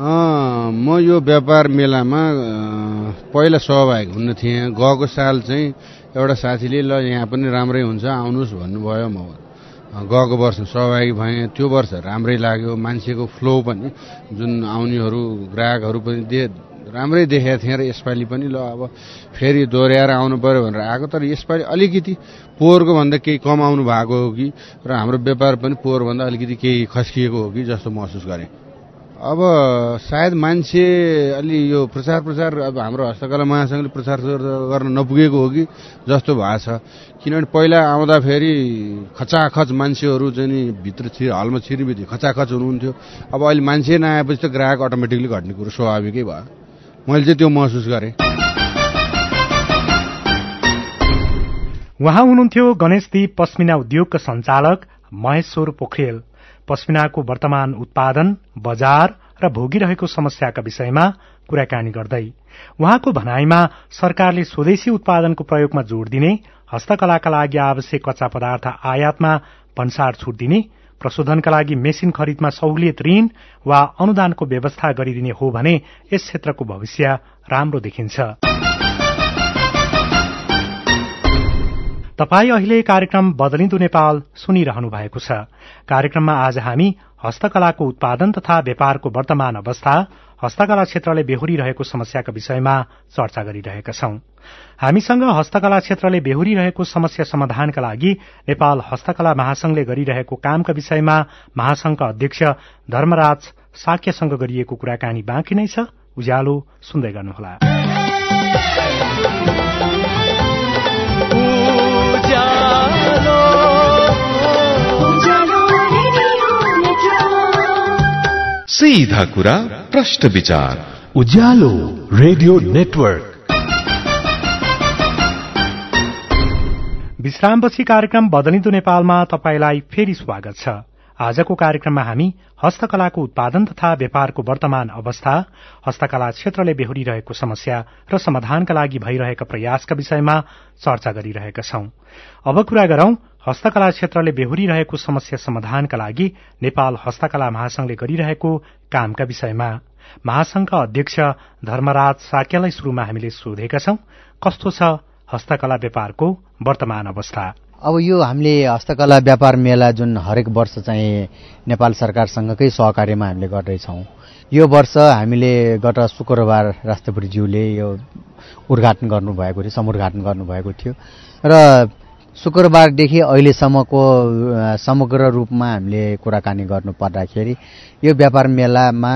म यो व्यापार मेलामा पहिला सहभागी हुन थिएँ। गएको साल चाहिँ एउटा साथीले ल यहाँ पनि राम्रै हुन्छ आउनुहोस् भन्नुभयो, म गएको वर्ष सहभागी भएँ। त्यो वर्ष राम्रै लाग्यो, मान्छेको फ्लो पनि जुन आउनेहरू ग्राहकहरू पनि दे राम्रै देखेका थिएँ। र यसपालि पनि ल अब फेरि दोहोऱ्याएर आउनु पऱ्यो भनेर आएको, तर यसपालि अलिकति पोहोरको भन्दा केही कम आउनु भएको हो कि र हाम्रो व्यापार पनि पोहोरभन्दा अलिकति केही खस्किएको हो कि जस्तो महसुस गरेँ। अब सायद मान्छे अलि यो प्रचार प्रसार अब हाम्रो हस्तकला महासङ्घले प्रचार गर्न नपुगेको हो कि जस्तो भएको छ। किनभने पहिला आउँदाखेरि खचाखच मान्छेहरू चाहिँ नि भित्र छि हलमा छिर्ने बित्तिकै खचाखच हुनुहुन्थ्यो। अब अहिले मान्छे नआएपछि त ग्राहक अटोमेटिकली घट्ने कुरो स्वाभाविकै भयो। मैले चाहिँ त्यो महसुस गरेँ। उहाँ हुनुहुन्थ्यो गणेशदीप पश्मिना उद्योगका सञ्चालक महेश्वर पोखरेल। पश्मिनाको वर्तमान उत्पादन, बजार र भोगिरहेको समस्याका विषयमा कुराकानी गर्दै उहाँको भनाइमा सरकारले स्वदेशी उत्पादनको प्रयोगमा जोड़ दिने, हस्तकलाका लागि आवश्यक कच्चा पदार्थ आयातमा भन्सार छूट दिने, प्रशोधनका लागि मेसिन खरिदमा सहुलियत ऋण वा अनुदानको व्यवस्था गरिदिने हो भने यस क्षेत्रको भविष्य राम्रो देखिन्छ। तपाई अहिले कार्यक्रम बदलिँदो नेपाल सुनिरहनु भएको छ। कार्यक्रममा आज हामी हस्तकलाको उत्पादन तथा व्यापारको वर्तमान अवस्था, हस्तकला क्षेत्रले बेहोरिरहेको समस्याका विषयमा चर्चा गरिरहेका छौं। हामीसँग हस्तकला क्षेत्रले बेहोरिरहेको समस्या समाधानका लागि नेपाल हस्तकला महासंघले गरिरहेको कामका विषयमा महासंघका अध्यक्ष धर्मराज साक्यसँग गरिएको कुराकानी बाँकी नै छ। उज्यालो सुन्दै गर्नुहोला। सीधा कुरा प्रश्न विचार उज्यालो रेडियो नेटवर्क। विश्रामपछि कार्यक्रम बदलिँदो नेपालमा तपाईलाई फेरि स्वागत छ। आजको कार्यक्रममा हामी हस्तकलाको उत्पादन तथा व्यापारको वर्तमान अवस्था, हस्तकला क्षेत्रले बेहोरिरहेको समस्या र समाधानका लागि भइरहेका प्रयासका विषयमा चर्चा गरिरहेका छौं। अब कुरा गरौं हस्तकला क्षेत्रले बेहोरिरहेको समस्या समाधानका लागि नेपाल हस्तकला महासंघले गरिरहेको कामका विषयमा महासंघका अध्यक्ष धर्मराज साक्यलाई शुरूमा हामीले सोधेका छौं, कस्तो छ हस्तकला व्यापारको वर्तमान अवस्था? अब यो हामीले हस्तकला व्यापार मेला जुन हरेक वर्ष चाहिँ नेपाल सरकारसँगकै सहकार्यमा हामीले गर्दैछौँ, यो वर्ष हामीले गत शुक्रबार राष्ट्रपतिज्यूले यो उद्घाटन गर्नुभएको थियो, समुद्घाटन गर्नुभएको थियो र शुक्रबारदेखि अहिलेसम्मको समग्र रूपमा हामीले कुराकानी गर्नु पर्दाखेरि यो व्यापार मेलामा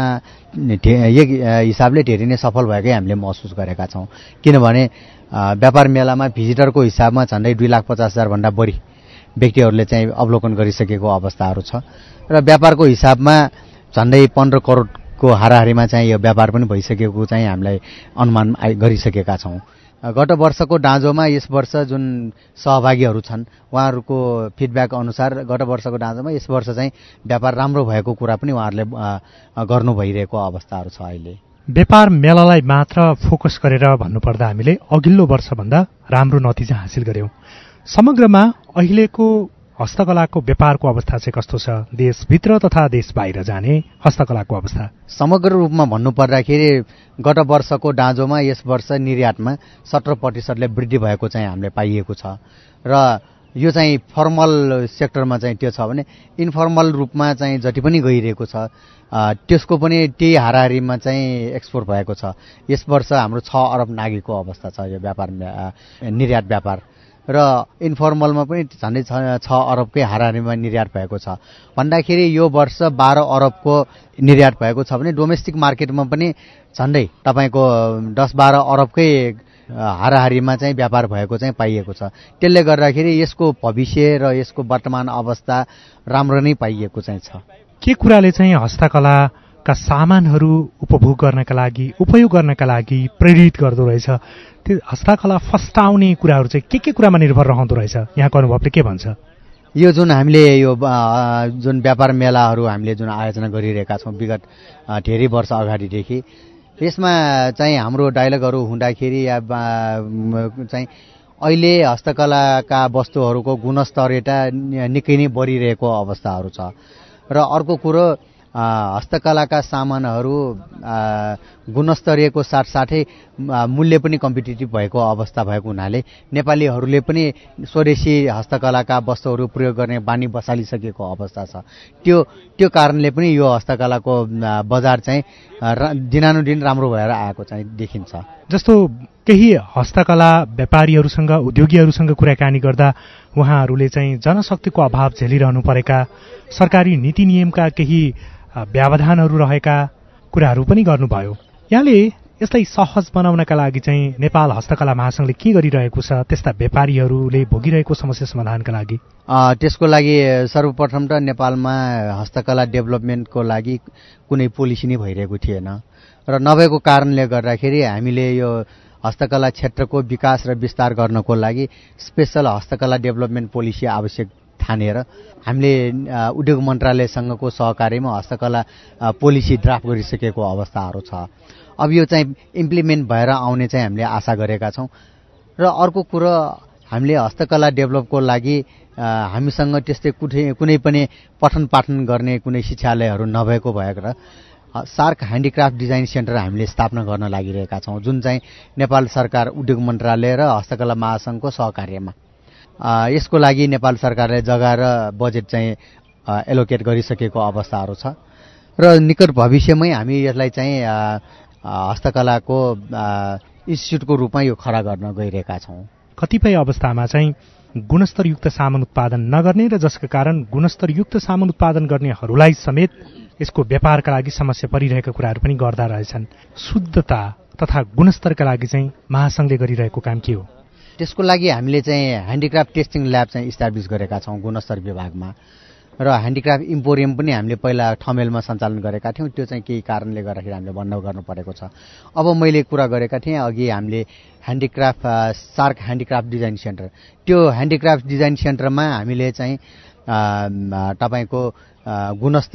एक हिसाबले धेरै नै सफल भएकै हामीले महसुस गरेका छौँ। किनभने व्यापार मेलामा भिजिटरको हिसाबमा झन्डै दुई लाख पचास हजार भन्दा बढी व्यक्तिहरूले चाहिँ अवलोकन गरिसकेको अवस्थाहरू छ र व्यापारको हिसाबमा झन्डै पन्ध्र करोडको हाराहारीमा चाहिँ यो व्यापार पनि भइसकेको चाहिँ हामीलाई अनुमान गरिसकेका छौँ। गत वर्षको दाँजोमा यस वर्ष जुन सहभागीहरू छन् उहाँहरूको फिडब्याक अनुसार गत वर्षको दाँजोमा यस वर्ष चाहिँ व्यापार राम्रो भएको कुरा पनि उहाँहरूले गर्नु भइरहेको अवस्थाहरू छ। अहिले व्यापार मेलालाई मात्र फोकस गरेर भन्नुपर्दा हामीले अघिल्लो वर्षभन्दा राम्रो नतिजा हासिल गर्यौं। समग्रमा अहिलेको हस्तकलाको व्यापारको अवस्था चाहिँ कस्तो छ? देशभित्र तथा देश बाहिर जाने हस्तकलाको अवस्था समग्र रूपमा भन्नुपर्दाखेरि गत वर्षको दाँजोमा यस वर्ष निर्यातमा सत्र प्रतिशतले वृद्धि भएको चाहिँ हामीले पाइएको छ र यो चाहिँ फर्मल सेक्टरमा चाहिँ त्यो छ भने इन्फर्मल रूपमा चाहिँ जति पनि गइरहेको छ त्यसको पनि त्यही हाराहारीमा चाहिँ एक्सपोर्ट भएको छ। यस वर्ष हाम्रो छ अरब नागेको अवस्था छ यो व्यापार निर्यात व्यापार र इन्फर्मलमा पनि झन्डै छ अरबकै हाराहारीमा निर्यात भएको छ भन्दाखेरि यो वर्ष बाह्र अरबको निर्यात भएको छ भने डोमेस्टिक मार्केटमा पनि झन्डै तपाईँको दस बाह्र अरबकै हाराहारीमा चाहिँ व्यापार भएको चाहिँ पाइएको छ। त्यसले गर्दाखेरि यसको भविष्य र यसको वर्तमान अवस्था राम्रो नै पाइएको चाहिँ छ। के कुराले चाहिँ हस्तकलाका सामानहरू उपभोग गर्नका लागि उपयोग गर्नका लागि प्रेरित गर्दो रहेछ? त्यो हस्तकला फस्टाउने कुराहरू चाहिँ के के कुरामा निर्भर रहँदो रहेछ? यहाँको अनुभवले के भन्छ? यो जुन हामीले यो जुन व्यापार मेलाहरू हामीले जुन आयोजना गरिरहेका छौँ विगत धेरै वर्ष अगाडिदेखि, यसमा चाहिँ हाम्रो डायलगहरू हुँदाखेरि या चाहिँ अहिले हस्तकलाका वस्तुहरूको गुणस्तरीयता निकै नै बढिरहेको अवस्थाहरू छ र अर्को कुरो हस्तकलाका सामानहरू गुणस्तरीयको साथसाथै मूल्य पनि कम्पिटिटिभ भएको अवस्था भएको हुनाले नेपालीहरूले पनि स्वदेशी हस्तकलाका वस्तुहरू प्रयोग गर्ने बानी बसालिसकेको अवस्था छ। त्यो त्यो कारणले पनि यो हस्तकलाको बजार चाहिँ दिनानुदिन राम्रो भएर आएको चाहिँ देखिन्छ। जस्तो केही हस्तकला व्यापारीहरूसँग उद्योगीहरूसँग कुराकानी गर्दा उहाँहरूले चाहिँ जनशक्तिको अभाव झेलिरहनु परेका, सरकारी नीति नियमका केही व्यवधानहरू रहेका कुराहरू पनि गर्नुभयो। यहाँले यसलाई सहज बनाउनका लागि चाहिँ नेपाल हस्तकला महासंघले के गरिरहेको छ त्यस्ता व्यापारीहरूले भोगिरहेको समस्या समाधानका लागि? त्यसको लागि सर्वप्रथम त नेपालमा हस्तकला डेभलपमेन्टको लागि कुनै पोलिसी नै भइरहेको थिएन र नभएको कारणले गर्दाखेरि हामीले यो हस्तकला क्षेत्रको विकास र विस्तार गर्नको लागि स्पेशल हस्तकला डेभलपमेन्ट पोलिसी आवश्यक ठानेर हामीले उद्योग मन्त्रालयसँगको सहकार्यमा हस्तकला पोलिसी ड्राफ्ट गरिसकेको अवस्थाहरू छ। अब यो चाहिँ इम्प्लिमेन्ट भएर आउने चाहिँ हामीले आशा गरेका छौँ। र अर्को कुरो हामीले हस्तकला डेभलपको लागि हामीसँग त्यस्तै कुनै पनि पठन पाठन गर्ने कुनै शिक्षालयहरू नभएको भएर सार्क ह्यान्डिक्राफ्ट डिजाइन सेन्टर हामीले स्थापना गर्न लागिरहेका छौँ, जुन चाहिँ नेपाल सरकार उद्योग मन्त्रालय र हस्तकला महासंघको सहकार्यमा। यसको लागि नेपाल सरकारले जग्गा र बजेट चाहिँ एलोकेट गरिसकेको अवस्थाहरू छ र निकट भविष्यमै हामी यसलाई चाहिँ हस्तकलाको इन्स्टिच्युटको रूपमा यो खडा गर्न गइरहेका छौँ। कतिपय अवस्थामा चाहिँ गुणस्तरयुक्त सामान उत्पादन नगर्ने र जसका कारण गुणस्तरयुक्त सामान उत्पादन गर्नेहरूलाई समेत यसको व्यापारका लागि समस्या परिरहेका कुराहरू पनि गर्दा रहेछन्। शुद्धता तथा गुणस्तरका लागि चाहिँ महासंघले गरिरहेको काम के हो? त्यसको लागि हामीले चाहिँ ह्यान्डिक्राफ्ट टेस्टिङ ल्याब चाहिँ इस्टाब्लिस गरेका छौँ गुणस्तर विभागमा र ह्यान्डिक्राफ्ट इम्पोरियम पनि हामीले पहिला ठमेलमा सञ्चालन गरेका थियौँ। त्यो चाहिँ केही कारणले गर्दाखेरि हामीले बन्द गर्नु परेको छ। अब मैले कुरा गरेका थिएँ अघि हामीले handicraft SAARC handicraft design centre, त्यो ह्यान्डिक्राफ्ट डिजाइन सेन्टरमा हामीले चाहिँ तपाईँको गुणस्तर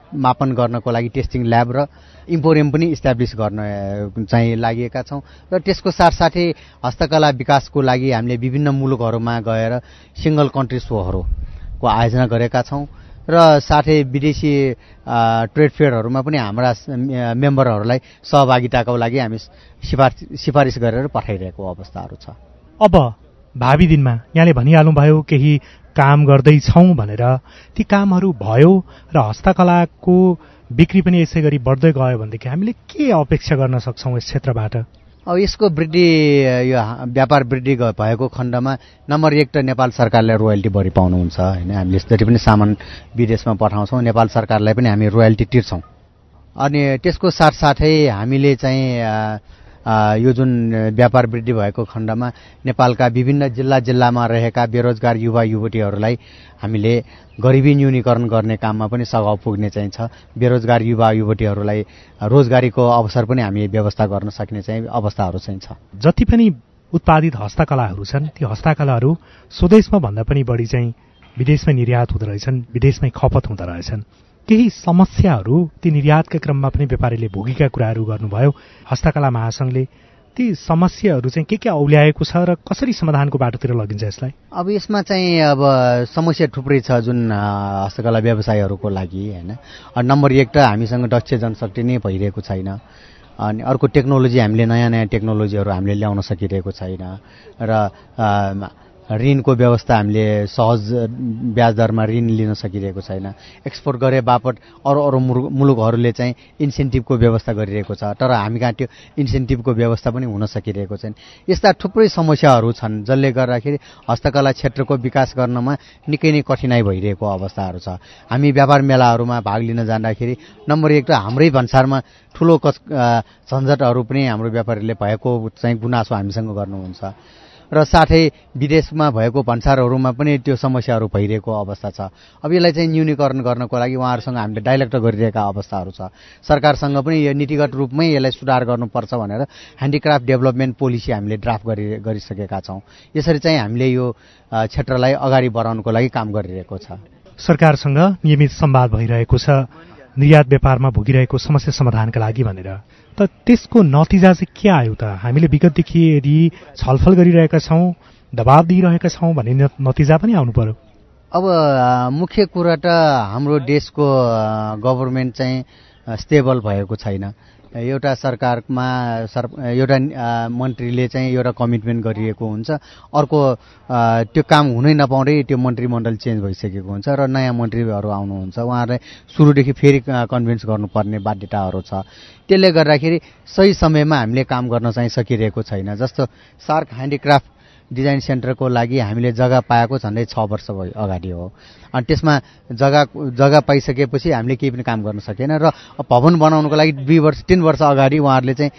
मापन गर्नको लागि टेस्टिङ ल्याब र इम्पोरियम पनि इस्टाब्लिस गर्न चाहिँ लागेका छौँ। र त्यसको साथसाथै हस्तकला विकासको लागि हामीले विभिन्न मुलुकहरूमा गएर सिङ्गल कन्ट्री सोहरूको आयोजना गरेका छौँ र साथै विदेशी ट्रेड फेयरहरूमा पनि हाम्रा मेम्बरहरूलाई सहभागिताको लागि हामी सिफारिस सिफारिस गरेर पठाइरहेको अवस्थाहरू छ। अब भावी दिनमा यहाँले भनिहाल्नुभयो केही काम गर्दैछौँ भनेर, ती कामहरू भयो र हस्तकलाको बिक्री पनि यसै गरी बढ्दै गयो भनेदेखि हामीले के अपेक्षा गर्न सक्छौँ यस क्षेत्रबाट? अब यसको वृद्धि, यो व्यापार वृद्धि भएको खण्डमा नम्बर एक त नेपाल सरकारले रोयल्टी बढी पाउनुहुन्छ होइन। हामीले जति पनि सामान विदेशमा पठाउँछौँ नेपाल सरकारलाई पनि हामी रोयल्टी तिर्छौँ। अनि त्यसको साथसाथै हामीले चाहिँ यो जुन व्यापार वृद्धि भएको खण्डमा नेपालका विभिन्न जिल्ला जिल्लामा रहेका बेरोजगार युवा युवतीहरूलाई हामीले गरिबी न्यूनीकरण गर्ने काममा पनि सघाउ पुग्ने चाहिँ छ। बेरोजगार युवा युवतीहरूलाई रोजगारीको अवसर पनि हामी व्यवस्था गर्न सक्ने चाहिँ अवस्थाहरू चाहिँ छ। जति पनि उत्पादित हस्तकलाहरू छन् ती हस्तकलाहरू स्वदेशमा भन्दा पनि बढी चाहिँ विदेशमै निर्यात हुँदो रहेछन्, विदेशमै खपत हुँदो रहेछन्। केही समस्याहरू ती निर्यातका क्रममा पनि व्यापारीले भोगेका कुराहरू गर्नुभयो। हस्तकला महासङ्घले ती समस्याहरू चाहिँ के के औल्याएको छ र कसरी समाधानको बाटोतिर लगिन्छ यसलाई? अब यसमा चाहिँ अब समस्या थुप्रै छ जुन हस्तकला व्यवसायहरूको लागि होइन। नम्बर एक त हामीसँग दक्ष जनशक्ति नै भइरहेको छैन। अनि अर्को टेक्नोलोजी, हामीले नयाँ नयाँ टेक्नोलोजीहरू हामीले ल्याउन सकिरहेको छैन र ऋणको व्यवस्था हामीले सहज ब्याज दरमा ऋण लिन सकिरहेको छैन। एक्सपोर्ट गरे बापत अरू अरू मुलुकहरूले चाहिँ इन्सेन्टिभको व्यवस्था गरिरहेको छ, तर हामी कहाँ त्यो इन्सेन्टिभको व्यवस्था पनि हुन सकिरहेको छैन। यस्ता थुप्रै समस्याहरू छन् जसले गर्दाखेरि हस्तकला क्षेत्रको विकास गर्नमा निकै नै कठिनाइ भइरहेको अवस्थाहरू छ। हामी व्यापार मेलाहरूमा भाग लिन जाँदाखेरि नम्बर एक त हाम्रै भन्सारमा ठुलो कच झन्झटहरू पनि हाम्रो व्यापारीले भएको चाहिँ गुनासो हामीसँग गर्नुहुन्छ र साथै विदेशमा भएको भन्सारहरूमा पनि त्यो समस्याहरू भइरहेको अवस्था छ। अब यसलाई चाहिँ न्यूनीकरण गर्नको लागि उहाँहरूसँग हामीले डाइलेक्ट गरिरहेका अवस्थाहरू छ। सरकारसँग पनि यो नीतिगत रूपमै यसलाई सुधार गर्नुपर्छ भनेर ह्यान्डिक्राफ्ट डेभलपमेन्ट पोलिसी हामीले ड्राफ्ट गरि गरिसकेका छौँ। यसरी चाहिँ हामीले यो क्षेत्रलाई अगाडि बढाउनको लागि काम गरिरहेको छ। सरकारसँग नियमित संवाद भइरहेको छ निर्यात व्यापारमा भोगिरहेको समस्या समाधानका लागि भनेर, त त्यसको नतिजा चाहिँ के आयो त? हामीले विगतदेखि यदि छलफल गरिरहेका छौँ, दबाब दिइरहेका छौँ भन्ने नतिजा पनि आउनु पर्यो। अब मुख्य कुरा त हाम्रो देशको गभर्मेन्ट चाहिँ स्टेबल भएको छैन। एउटा सरकारमा सर एउटा मन्त्रीले चाहिँ एउटा कमिटमेन्ट गरिएको हुन्छ, अर्को त्यो काम हुनै नपाउँदै त्यो मन्त्रीमण्डल चेन्ज भइसकेको हुन्छ र नयाँ मन्त्रीहरू आउनुहुन्छ, उहाँहरूलाई सुरुदेखि फेरि कन्भिन्स गर्नुपर्ने बाध्यताहरू छ। त्यसले गर्दाखेरि सही समयमा हामीले काम गर्न चाहिँ सकिरहेको छैन। जस्तो सार्क ह्यान्डिक्राफ्ट डिजाइन सेन्टरको लागि हामीले जग्गा पाएको झन्डै छ वर्ष भयो अगाडि हो। अनि त्यसमा जग्गा जग्गा पाइसकेपछि हामीले केही पनि काम गर्न सकेन र भवन बनाउनुको लागि दुई वर्ष तिन वर्ष अगाडि उहाँहरूले चाहिँ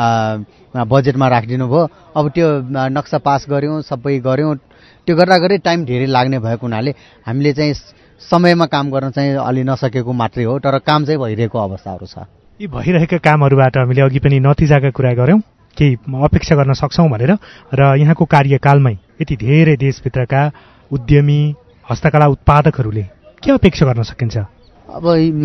बजेटमा राखिदिनु भयो। अब त्यो नक्सा पास गऱ्यौँ, सबै गऱ्यौँ, त्यो गर्दा गर्दै टाइम धेरै लाग्ने भएको हुनाले हामीले चाहिँ समयमा काम गर्न चाहिँ अलि नसकेको मात्रै हो, तर काम चाहिँ भइरहेको अवस्थाहरू छ। यी भइरहेका कामहरूबाट हामीले अघि पनि नतिजाका कुरा गऱ्यौँ, केही अपेक्षा गर्न सक्छौँ भनेर, र यहाँको कार्यकालमै यति धेरै देशभित्रका उद्यमी हस्तकला उत्पादकहरूले के अपेक्षा गर्न सकिन्छ? अब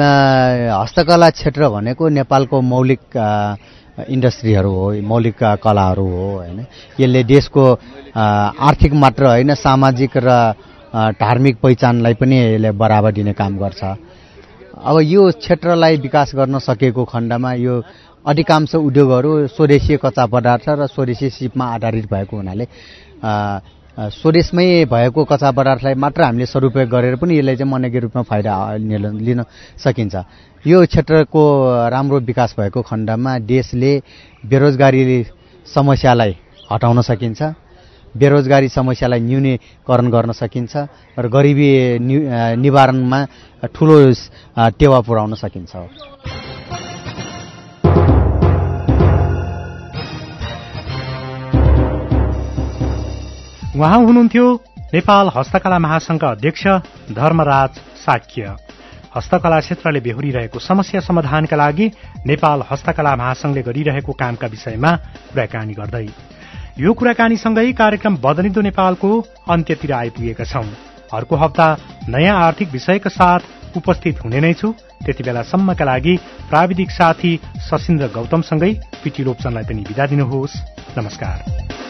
हस्तकला क्षेत्र भनेको नेपालको मौलिक इन्डस्ट्रीहरू हो, मौलिक कलाहरू हो होइन। यसले देशको आर्थिक मात्र होइन सामाजिक र धार्मिक पहिचानलाई पनि यसले बढावा दिने काम गर्छ। अब यो क्षेत्रलाई विकास गर्न सकेको खण्डमा यो अधिकांश उद्योगहरू स्वदेशी कच्चा पदार्थ र स्वदेशी सिपमा आधारित भएको हुनाले स्वदेशमै भएको कच्चा पदार्थलाई मात्र हामीले सदुपयोग गरेर पनि यसलाई चाहिँ मनकी रूपमा फाइदा लिन सकिन्छ। यो क्षेत्रको राम्रो विकास भएको खण्डमा देशले बेरोजगारी समस्यालाई हटाउन सकिन्छ, बेरोजगारी समस्यालाई न्यूनीकरण गर्न सकिन्छ र गरिबी निवारणमा ठुलो टेवा पुर्याउन सकिन्छ। उहाँ हुनुहुन्थ्यो नेपाल हस्तकला महासङ्घका अध्यक्ष धर्मराज साक्य। हस्तकला क्षेत्रले बेहोरिरहेको समस्या समाधानका लागि नेपाल हस्तकला महासङ्घले गरिरहेको कामका विषयमा कुराकानी गर्दै यो कुराकानीसँगै कार्यक्रम बदलिँदो नेपालको अन्त्यतिर आइपुगेका छौं। अर्को हप्ता नयाँ आर्थिक विषयका साथ उपस्थित हुने नै छु। त्यति बेलासम्मका लागि प्राविधिक साथी सशिन्द्र गौतमसँगै पिटी रोप्सनलाई पनि बिदा दिनुहोस्। नमस्कार।